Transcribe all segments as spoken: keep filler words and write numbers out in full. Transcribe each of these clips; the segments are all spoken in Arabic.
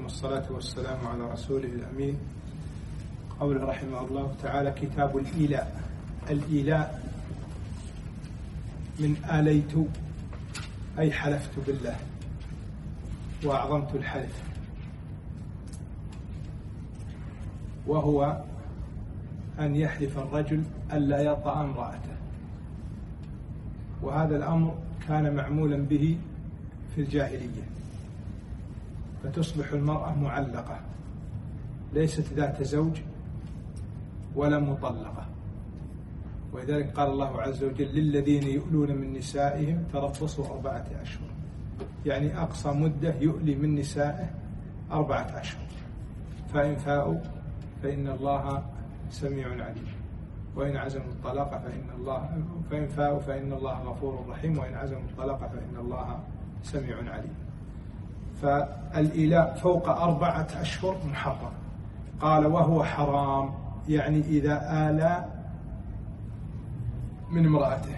والصلاة والسلام على رسوله الأمين. قوله رحمه الله تعالى: كتاب الإيلاء. الإيلاء من آليت أي حلفت بالله وأعظمت الحلف، وهو أن يحلف الرجل ألا يطأ امرأته، وهذا الأمر كان معمولا به في الجاهلية، فتصبح المرأة معلقة ليست ذات زوج ولا مطلقة. ولذلك قال الله عز وجل: للذين يؤلون من نسائهم تربصوا أربعة أشهر، يعني أقصى مدة يؤلي من نسائه أربعة أشهر، فإن فاءوا فإن الله سميع عليم، وإن عزموا الطلاق فإن الله فإن فاءوا فإن الله غفور رحيم، وإن عزموا الطلاق فإن الله سميع عليم. فالإيلاء فوق أربعة أشهر محرم. قال: وهو حرام، يعني إذا آلى من امرأته،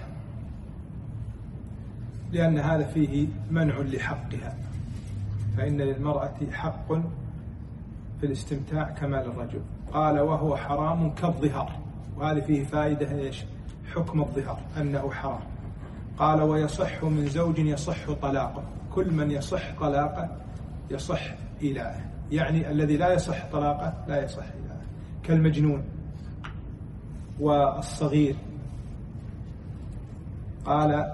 لأن هذا فيه منع لحقها، فإن للمرأة حق في الاستمتاع كما للرجل. قال: وهو حرام كالظهار، وهذا فيه فائدة إيش؟ حكم الظهار أنه حرام. قال: ويصح من زوج يصح طلاقه، كل من يصح طلاقه يصح إيلاءه، يعني الذي لا يصح طلاقه لا يصح إيلاءه، كالمجنون والصغير. قال: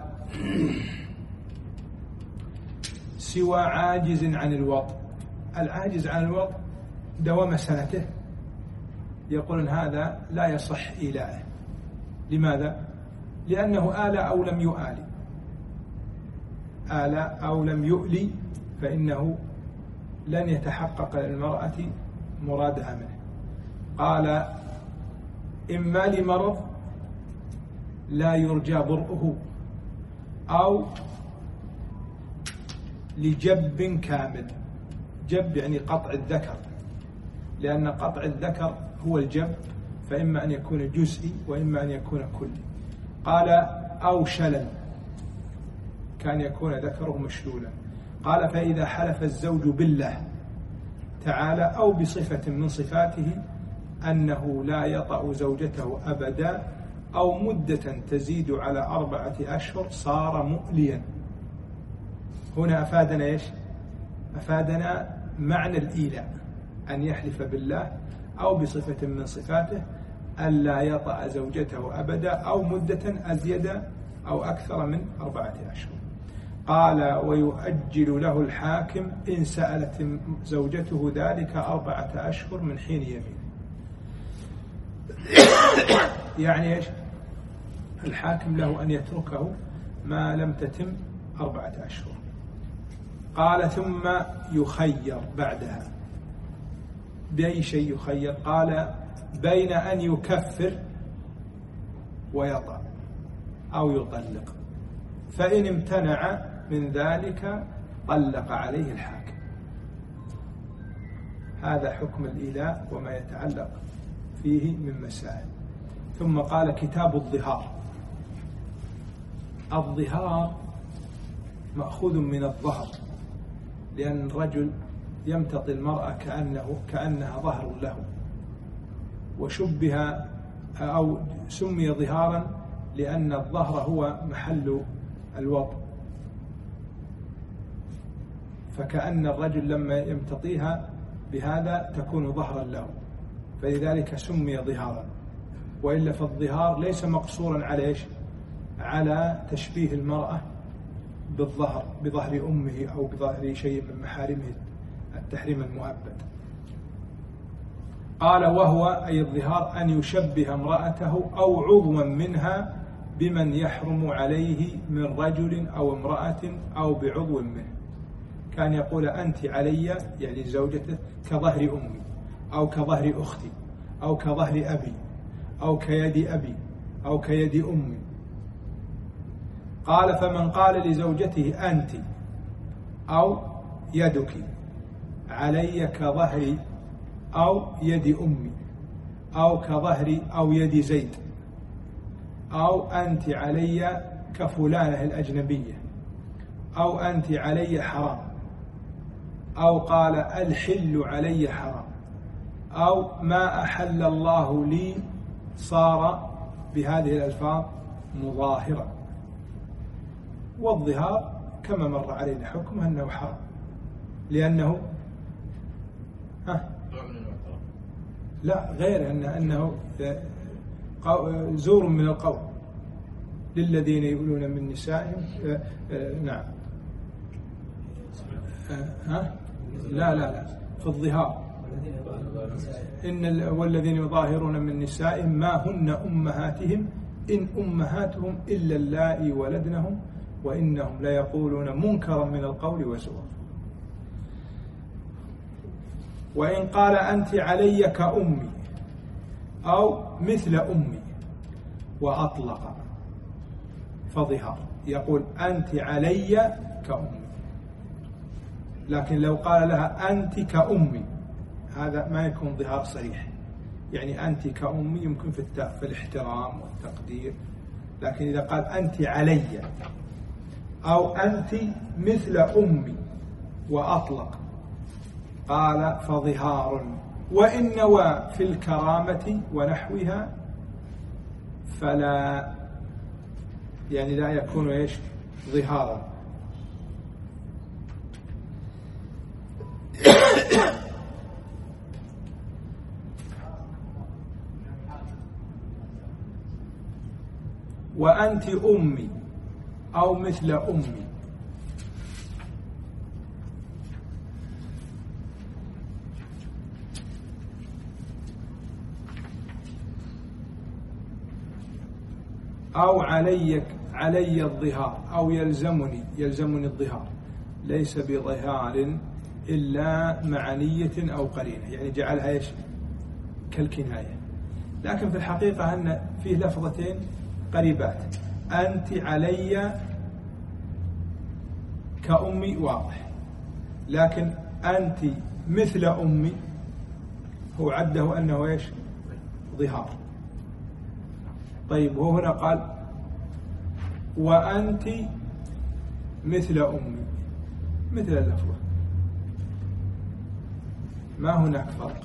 سوى عاجز عن الوطء. العاجز عن الوطء دوام سنته، يقولون هذا لا يصح إيلاءه. لماذا؟ لأنه آلى أو لم يؤالي، آلى أو لم يؤلي، فإنه لن يتحقق للمرأة مرادها منه. قال: إما لمرض لا يرجى برؤه، أو لجب كامل. جب يعني قطع الذكر، لأن قطع الذكر هو الجب، فإما أن يكون جزئي وإما أن يكون كلي. قال: أو شلل، كان يكون ذكره مشلولا. قال: فإذا حلف الزوج بالله تعالى أو بصفة من صفاته أنه لا يطأ زوجته أبدا أو مدة تزيد على أربعة أشهر صار مؤليا. هنا أفادنا إيش؟ أفادنا معنى الإيلاء، أن يحلف بالله أو بصفة من صفاته ألا يطأ زوجته أبدا أو مدة أزيد أو أكثر من أربعة أشهر. قال: ويؤجل له الحاكم إن سألت زوجته ذلك أربعة أشهر من حين يمين. يعني إيش؟ الحاكم له أن يتركه ما لم تتم أربعة أشهر. قال: ثم يخير بعدها. بأي شيء يخير؟ قال: بين أن يكفر ويطأ أو يطلق، فإن امتنع من ذلك طلق عليه الحاكم. هذا حكم الإيلاء وما يتعلق فيه من مسائل. ثم قال: كتاب الظهار. الظهار مأخوذ من الظهر، لأن الرجل يمتطي المرأة كأنه كأنها ظهر له، وشبه أو سمي ظهارا لأن الظهر هو محل الوطء، فكأن الرجل لما يمتطيها بهذا تكون ظهرا له، فلذلك سمي ظهارا. وإلا فالظهار ليس مقصورا على إيش؟ على تشبيه المرأة بالظهر، بظهر أمه أو بظهر شيء من محارمه التحريم المؤبد. قال: وهو أي الظهار أن يشبه امرأته أو عضوا منها بمن يحرم عليه من رجل أو امرأة أو بعضو منه. كان يقول: أنت علي، يعني زوجته، كظهر أمي أو كظهر أختي أو كظهر أبي أو كيد أبي أو كيد أمي. قال: فمن قال لزوجته أنت أو يدك علي كظهر أو يد أمي أو كظهر أو يد زيد، أو أنت علي كفلانة الأجنبية، أو أنت علي حرام، أو قال الحل علي حرام، أو ما أحل الله لي، صار بهذه الألفاظ مظاهرا. والظهار كما مر علينا حكمه أنه حرام، لأنه ها لا غير أن أنه زور من القول للذين يؤلون من نسائهم. نعم ها لا لا لا في الظهار إن والذين يظاهرون من نسائهم ما هن أمهاتهم إن أمهاتهم إلا اللائي ولدنهم وإنهم ليقولون منكرا من القول وزورا. وإن قال أنت علي كأمي أو مثل أمي وأطلق فظهار، يقول أنت علي كأمي، لكن لو قال لها أنت كأمي هذا ما يكون ظهار صريح، يعني أنت كأمي يمكن في في الاحترام والتقدير، لكن إذا قال أنت علي أو أنت مثل أمي وأطلق قال فظهار. وإن نوى في الكرامة ونحوها فلا يعني لا يكون إيش ظهارا. وأنت أمي أو مثل أمي، أو علي علي الظهار أو يلزمني يلزمني الظهار، ليس بظهار إلا مع نية أو قرينة، يعني جعلها إيش كالكناية. لكن في الحقيقة أن فيه لفظتين قريبات، أنت علي كأمي واضح، لكن أنت مثل أمي هو عده أنه إيش ظهار. طيب وهنا قال وأنت مثل أمي، مثل اللفظة ما هناك فرق.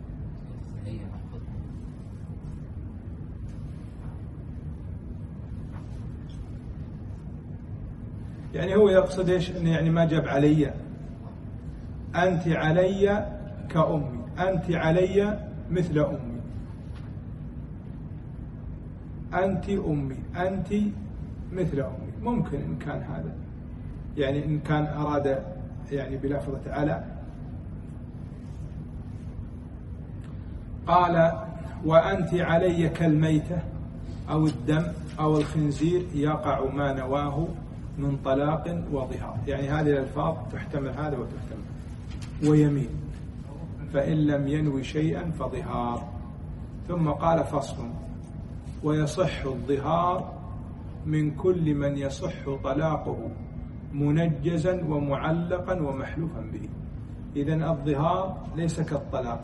يعني هو يقصد إيش إنه يعني ما جاب علي، أنت علي كأمي، أنت علي مثل أمي، أنت أمي، أنت مثل أمي. ممكن إن كان هذا يعني إن كان أراد يعني بلفظة على. قال وأنت علي كالميتة أو الدم أو الخنزير يقع ما نواه من طلاق وظهار، يعني هذه الألفاظ تحتمل هذا وتحتمل. ويمين فإن لم ينوي شيئا فظهار. ثم قال فصل ويصح الظهار من كل من يصح طلاقه منجزا ومعلقا ومحلوفا به. إذن الظهار ليس كالطلاق،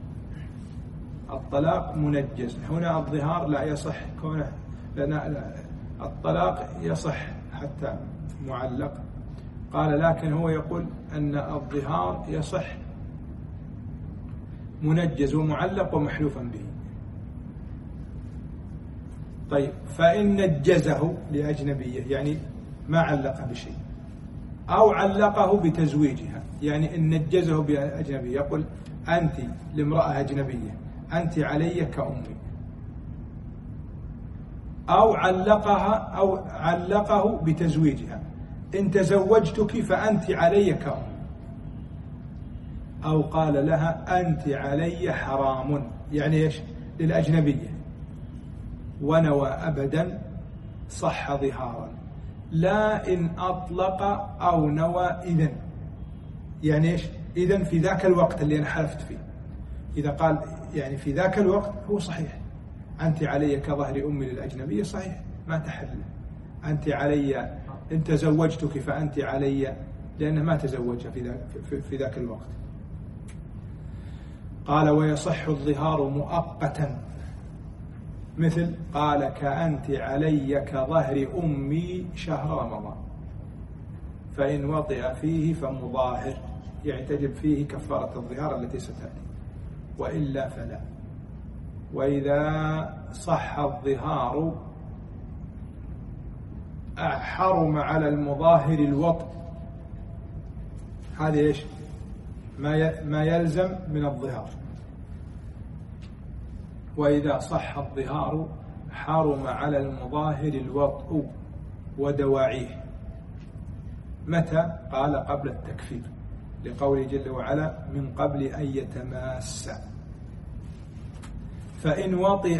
الطلاق منجز، هنا الظهار لا يصح كونه، لأن الطلاق يصح حتى معلق. قال لكن هو يقول أن الظهار يصح منجز ومعلق ومحلوفا به. طيب فإن نجزه لأجنبية يعني ما علق بشيء، أو علقه بتزويجها، يعني إن نجزه بأجنبية يقول أنت لامرأة أجنبية أنت علي كأمي، أو علقها أو علقه بتزويجها إن تزوجتك فأنت علي كأمي، أو قال لها أنت علي حرام، يعني إيش للأجنبية، ونوى أبدا صح ظهارا، لا إن أطلق أو نوى إذن، يعني إيش إذن في ذاك الوقت اللي أنا حلفت فيه، إذا قال يعني في ذاك الوقت هو صحيح، أنت علي كظهر أمي للأجنبية صحيح ما تحل، أنت علي إن تزوجتك فأنت علي، لأنه ما تزوجها في ذاك, في ذاك الوقت. قال ويصح الظهار مؤقتا، مثل قال كأنت علي كظهر أمي شهر رمضان، فإن وطئ فيه فمظاهر، يعني تجب فيه كفارة الظهار التي ستأتي، وإلا فلا. وإذا صح الظهار حرم على المظاهر الوطء. هذا إيش؟ ما ما يلزم من الظهار. وإذا صح الظهار حرم على المظاهر الوطء ودواعيه. متى؟ قال قبل التكفير، لقوله جل وعلا من قبل أن يتماس. فإن وطئ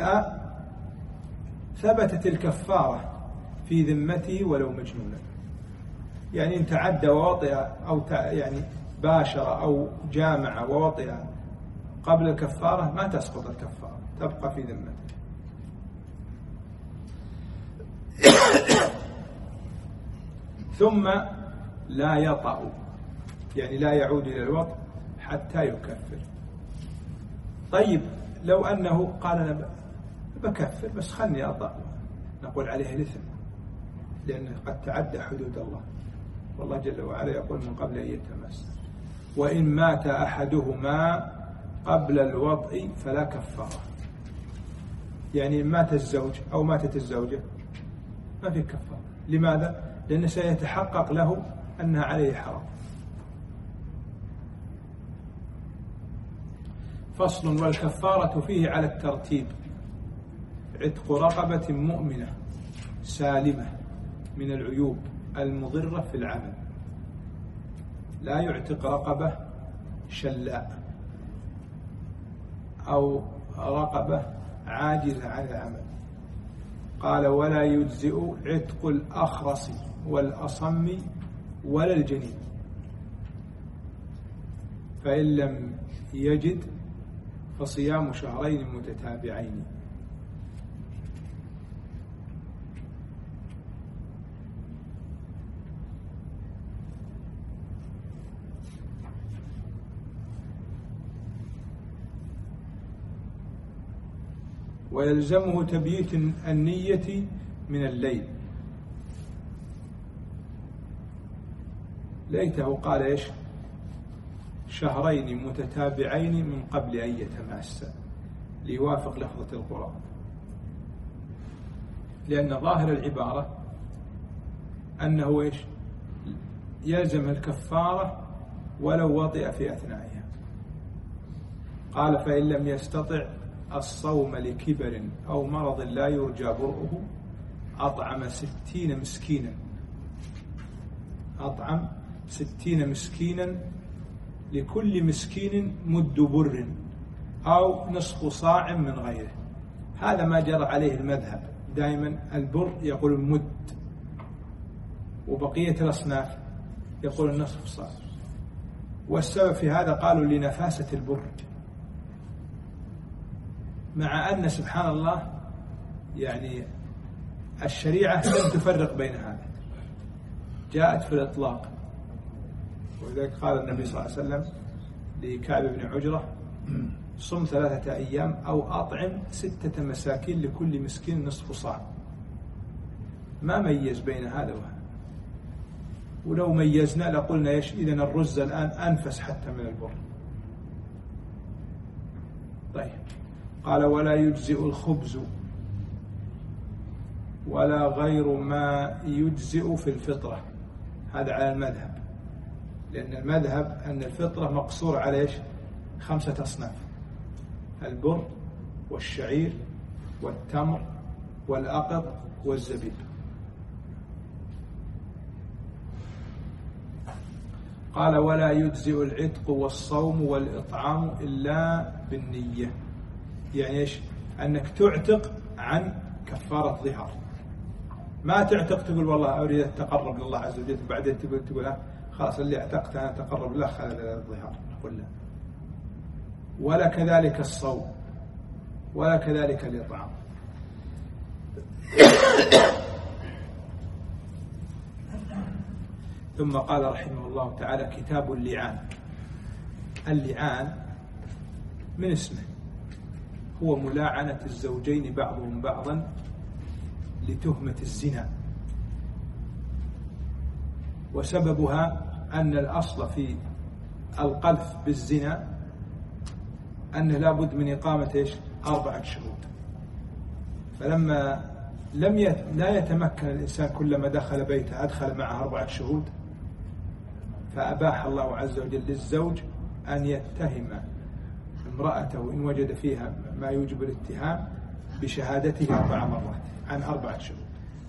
ثبتت الكفارة في ذمته ولو مجنونا. يعني إن تعدى ووطئ أو يعني باشر أو جامع ووطئ قبل الكفارة ما تسقط الكفارة، تبقى في ذمته. ثم لا يطأ، يعني لا يعود إلى الوطء حتى يكفر. طيب لو أنه قال أنا بكفر بس خلني أطأ، نقول عليه الإثم، لأنه قد تعدى حدود الله، والله جل وعلا يقول من قبل أن يتماس. وإن مات أحدهما قبل الوطء فلا كفارة. يعني مات الزوج أو ماتت الزوجة ما في كفارة. لماذا؟ لأنه سيتحقق له أنها عليه حرام. فصل. والكفارة فيه على الترتيب: عتق رقبة مؤمنة سالمة من العيوب المضرة في العمل. لا يعتق رقبة شلاء أو رقبة عاجزة عن العمل. قال ولا يجزئ عتق الأخرس والأصم ولا الجنين، فإن لم يجد فصيام شهرين متتابعين. ويلزمه تبييت النية من الليل. ليته قال إيش؟ شهرين متتابعين من قبل أن يتماسا، ليوافق لفظة القرآن، لأن ظاهر العبارة أنه إيش؟ يلزم الكفارة ولو وطئ في أثنائها. قال فإن لم يستطع الصوم لكبر أو مرض لا يرجى برؤه أطعم ستين مسكينا أطعم ستين مسكينا لكل مسكين مد بر أو نصف صاع من غيره. هذا ما جرى عليه المذهب، دائما البر يقول المد، وبقية الأصناف يقول النصف صاع. والسبب في هذا قالوا لنفاسة البر، مع أن سبحان الله يعني الشريعة لم تفرق بين هذا، جاءت في الإطلاق. ولذلك قال النبي صلى الله عليه وسلم لكعب بن عجرة صم ثلاثة أيام أو أطعم ستة مساكين لكل مسكين نصف صاع. ما ميز بين هذا وهذا، ولو ميزنا لقلنا إيش؟ إذن الرز الآن أنفس حتى من البر. طيب قال ولا يجزئ الخبز ولا غير ما يجزئ في الفطرة. هذا على المذهب، لأن المذهب أن الفطرة مقصور على إيش؟ خمسة أصناف: البر والشعير والتمر والأقط والزبيب. قال ولا يجزئ العتق والصوم والإطعام إلا بالنية. يعني إيش؟ أنك تعتق عن كفارة ظهار، ما تعتق تقول والله أريد التقرب لله عز وجل بعدين تقول تقول خلاص اللي اعتقت أنا أتقرب له خلال الظهار. نقول لا. ولا كذلك الصوم ولا كذلك الإطعام. ثم قال رحمه الله تعالى كتاب اللعان. اللعان من اسمه هو ملاعنة الزوجين بعضهم بعضا لتهمة الزنا، وسببها أن الأصل في القذف بالزنا أنه لابد من إقامة إيش؟ أربعة شهود. فلما لم يت... لا يتمكن الإنسان كلما دخل بيته أدخل معه أربعة شهود، فأباح الله عز وجل للزوج أن يتهم امرأته إن وجد فيها ما يوجب الاتهام بشهادته أربع مرات عن أربعة شهود.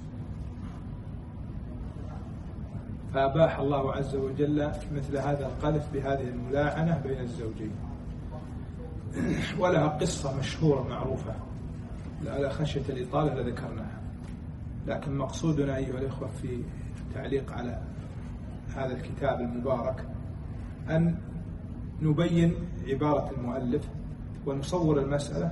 فأباح الله عز وجل مثل هذا القذف بهذه الملاعنة بين الزوجين. ولها قصة مشهورة معروفة على خشية الإطالة لذكرناها، لكن مقصودنا أيها الإخوة في تعليق على هذا الكتاب المبارك أن نبين عبارة المؤلف ونصور المسألة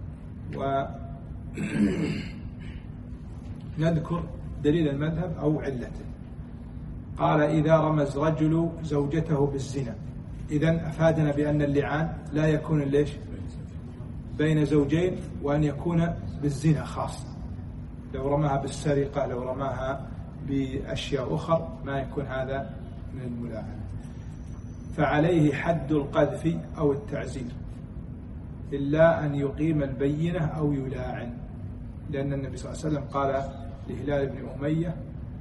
ونذكر دليل المذهب أو علته. قال: إذا رمز رجل زوجته بالزنا، إذن أفادنا بأن اللعان لا يكون ليش بين زوجين، وأن يكون بالزنا خاصة. لو رماها بالسرقة، لو رماها بأشياء أخرى، ما يكون هذا من الملاعنة. فعليه حد القذف أو التعزير إلا أن يقيم البينة أو يلاعن، لأن النبي صلى الله عليه وسلم قال لهلال بن أمية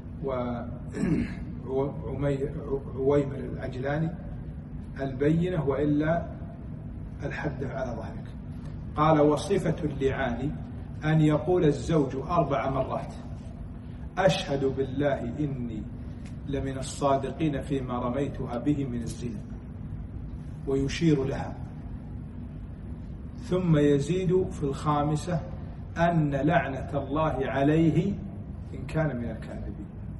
وعويمر العجلاني: البينة وإلا الحد على ظهرك. قال: وصفة اللعان أن يقول الزوج أربع مرات: أشهد بالله إني لمن الصادقين فيما رميتها به من الزنا، ويشير لها، ثم يزيد في الخامسة أن لعنة الله عليه إن كان من الكاذبين.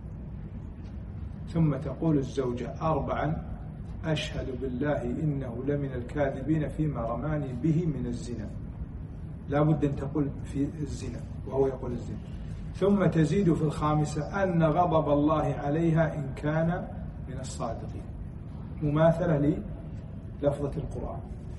ثم تقول الزوجة أربعا: أشهد بالله إنه لمن الكاذبين فيما رماني به من الزنا. لا بد أن تقول في الزنا وهو يقول الزنا. ثم تزيد في الخامسة أن غضب الله عليها إن كان من الصادقين، مماثلة للفظة القرآن.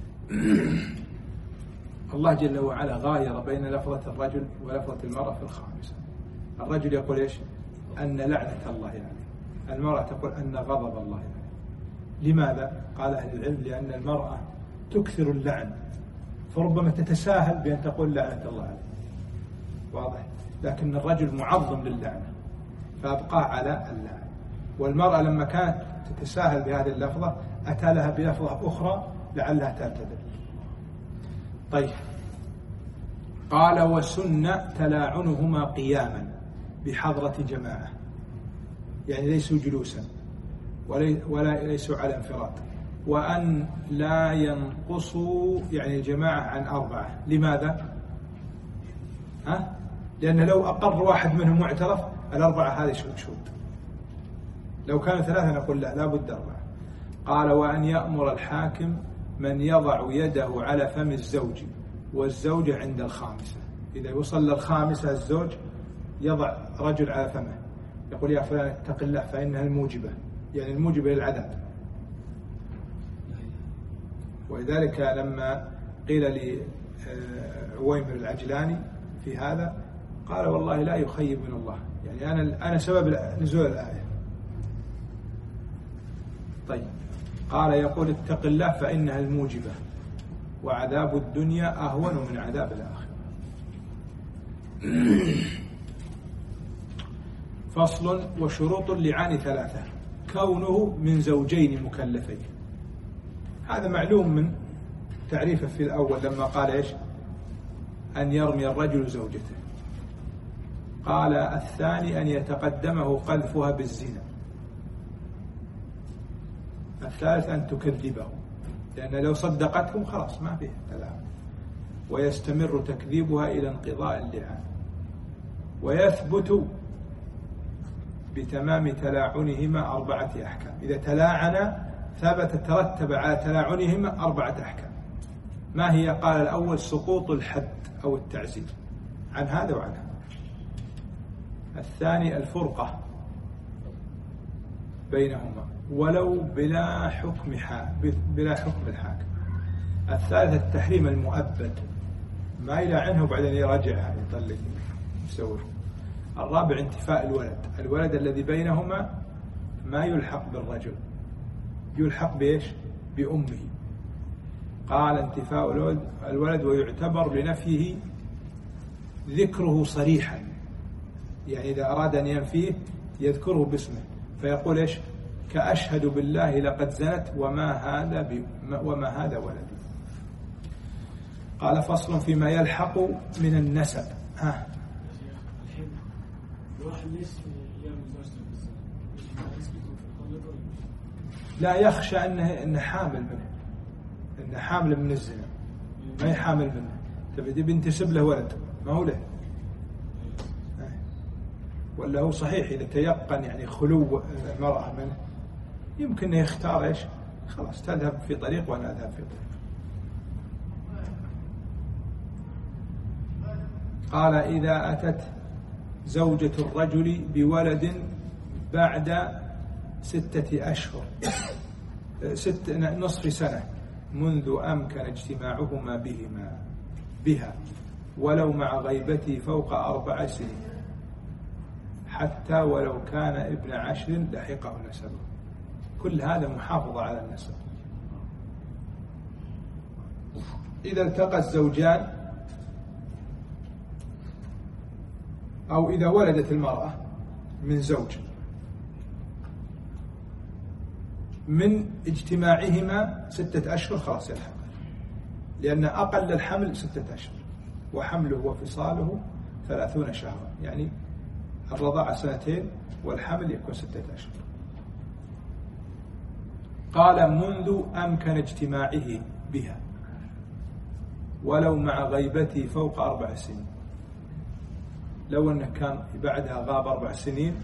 الله جل وعلا غاير بين لفظة الرجل ولفظة المرأة في الخامسة. الرجل يقول إيش؟ أن لعنة الله عليه. المرأة تقول أن غضب الله عليه. لماذا؟ قال أهل العلم: لأن المرأة تكثر اللعن، فربما تتساهل بأن تقول لعنة الله عليه، واضح؟ لكن الرجل معظم للعنة فأبقاه على اللعن. والمرأة لما كانت تتساهل بهذه اللفظة أتى لها بلفظة أخرى لعلها تعتذر. طيب، قال: وسن تلاعنهما قياما بحضرة جماعة، يعني ليسوا جلوسا ولا ليسوا على انفراد، وأن لا ينقصوا يعني الجماعة عن أربعة. لماذا؟ ها؟ لأن لو أقر واحد منهم معترف الأربعة هذه شهود. لو كانوا ثلاثة نقول لا، لا بد أربعة. قال: وأن يأمر الحاكم من يضع يده على فم الزوج والزوجة عند الخامسة. إذا وصل للخامسة الزوج يضع رجل على فمه، يقول: يا فلان اتق الله فإنها الموجبة، يعني الموجبة للعذاب. ولذلك لما قيل لعويمر العجلاني في هذا قال: والله لا يخيب من الله، يعني أنا أنا سبب نزول الآية. طيب، قال: يقول: اتق الله فإنها الموجبة، وعذاب الدنيا أهون من عذاب الآخرة. فصل: وشروط اللعان ثلاثة: كونه من زوجين مكلفين. هذا معلوم من تعريفه في الأول لما قال إيش؟ أن يرمي الرجل زوجته. قال: الثاني أن يتقدمه قذفها بالزنا. الثالث أن تكذبه، لأن لو صدقته خلاص ما فيه كلام، ويستمر تكذيبها إلى انقضاء اللعان. ويثبت بتمام تلاعنهما أربعة أحكام. إذا تلاعنا ثبت ترتب على تلاعنهما أربعة أحكام. ما هي؟ قال: الأول سقوط الحد أو التعزير عن هذا وعن هذا. الثاني الفرقة بينهما ولو بلا حكم بلا حكم الحاكم. الثالث التحريم المؤبد، ما يلعنه وبعدين يراجعها يطلق يسوي. الرابع انتفاء الولد، الولد الذي بينهما ما يلحق بالرجل، يلحق بإيش؟ بأمه. قال انتفاء الولد ويعتبر لنفيه ذكره صريحا، يعني إذا أراد أن ينفيه يذكره باسمه فيقول إيش؟ كأشهد بالله لقد زنت وما هذا وما هذا ولدي. قال فصل فيما يلحق من النسب. ها لا يخشى أنه إنه حامل منه، إنه حامل من الزنا، ما هي حامل منه، تبي بنتسب له ولد ما هو له، ولا هو صحيح إذا تيقن يعني خلو المرأة منه يمكن أن يختار إيش؟ خلاص تذهب في طريق وأنا أذهب في طريق. قال إذا أتت زوجة الرجل بولد بعد ستة أشهر ست نصف سنة منذ أمكن اجتماعهما بهما بها ولو مع غيبته فوق أربع سنين حتى ولو كان ابن عشر لحقه نسبه. كل هذا محافظة على النسب. إذا التقى الزوجان أو إذا ولدت المرأة من زوج من اجتماعهما ستة أشهر خلاص يلحق، لأن أقل الحمل ستة أشهر وحمله وفصاله ثلاثون شهرا، يعني الرضاعة سنتين والحمل يكون ستة أشهر. قال منذ أمكن اجتماعه بها ولو مع غيبته فوق أربع سنين، لو أنه كان بعدها غاب أربع سنين،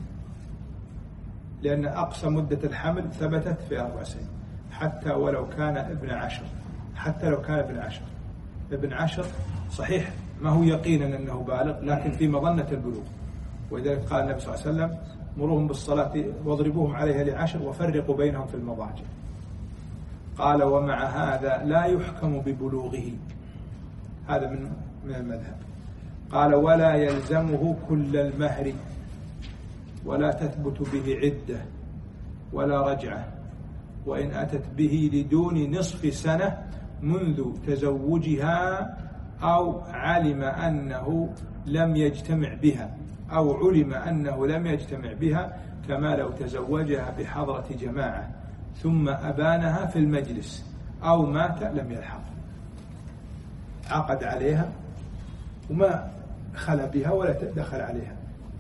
لأن أقصى مدة الحمل ثبتت في أربع سنين، حتى ولو كان ابن عشر، حتى لو كان ابن عشر ابن عشر صحيح ما هو يقينا أنه بالغ لكن في مظنة البلوغ، ولذلك قال النبي صلى الله عليه وسلم مروهم بالصلاة واضربوهم عليها لعشر وفرقوا بينهم في المضاجع. قال ومع هذا لا يحكم ببلوغه، هذا من من المذهب. قال ولا يلزمه كل المهر ولا تثبت به عدة ولا رجعة، وإن أتت به لدون نصف سنة منذ تزوجها أو علم أنه لم يجتمع بها أو علم أنه لم يجتمع بها، كما لو تزوجها بحضرة جماعة ثم أبانها في المجلس أو مات لم يلحق، عقد عليها وما خلى بها ولا دخل عليها،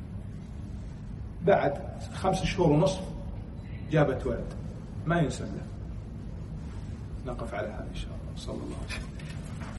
بعد خمس شهور ونصف جابت ولد ما ينسب له. نقف على هذا إن شاء الله. صلى الله عليه وسلم.